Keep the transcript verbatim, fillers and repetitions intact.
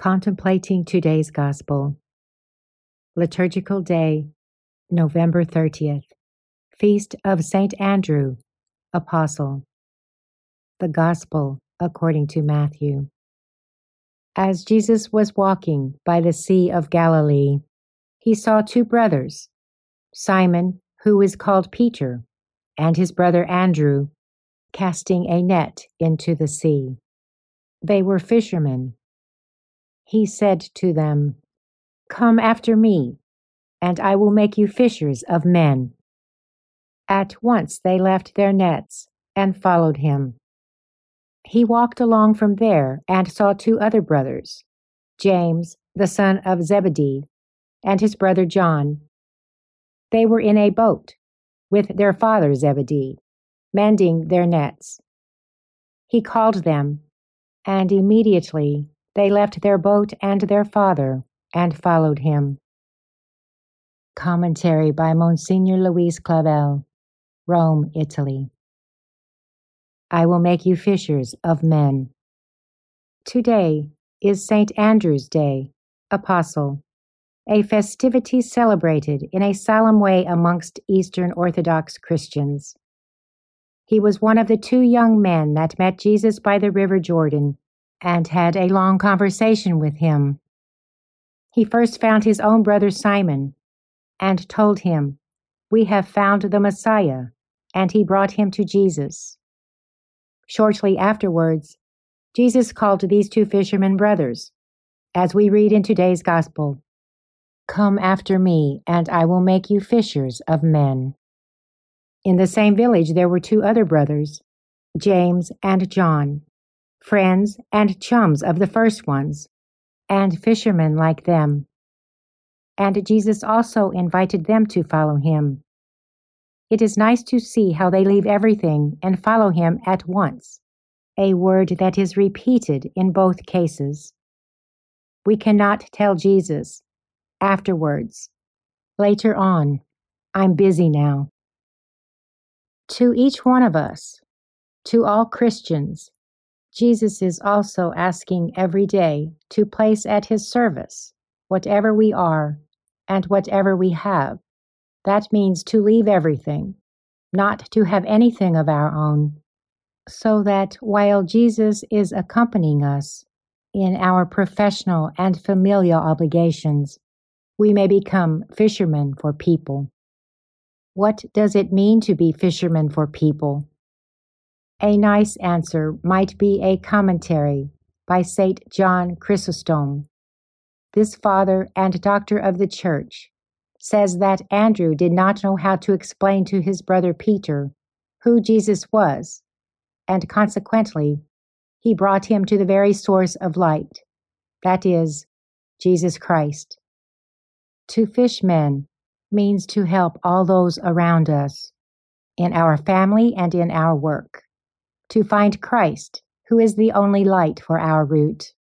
Contemplating today's Gospel. Liturgical Day, November thirtieth. Feast of Saint Andrew, Apostle. The Gospel according to Matthew. As Jesus was walking by the Sea of Galilee, he saw two brothers, Simon, who is called Peter, and his brother Andrew, casting a net into the sea. They were fishermen. He said to them, "Come after me, and I will make you fishers of men." At once they left their nets and followed him. He walked along from there and saw two other brothers, James, the son of Zebedee, and his brother John. They were in a boat with their father Zebedee, mending their nets. He called them, and immediately they left their boat and their father and followed him. Commentary by Monsignor Luis Clavel, Rome, Italy. I will make you fishers of men. Today is Saint Andrew's Day, Apostle, a festivity celebrated in a solemn way amongst Eastern Orthodox Christians. He was one of the two young men that met Jesus by the River Jordan and had a long conversation with him. He first found his own brother Simon and told him, "We have found the Messiah," and he brought him to Jesus. Shortly afterwards, Jesus called these two fishermen brothers, as we read in today's Gospel, "Come after me, and I will make you fishers of men." In the same village there were two other brothers, James and John, friends and chums of the first ones, and fishermen like them. And Jesus also invited them to follow him. It is nice to see how they leave everything and follow him at once, a word that is repeated in both cases. We cannot tell Jesus, afterwards, later on, "I'm busy now." To each one of us, to all Christians, Jesus is also asking every day to place at his service whatever we are and whatever we have. That means to leave everything, not to have anything of our own, so that while Jesus is accompanying us in our professional and familial obligations, we may become fishermen for people. What does it mean to be fishermen for people? A nice answer might be a commentary by Saint John Chrysostom. This father and doctor of the Church says that Andrew did not know how to explain to his brother Peter who Jesus was, and consequently, he brought him to the very source of light, that is, Jesus Christ. To fish men means to help all those around us, in our family and in our work, to find Christ, who is the only light for our route.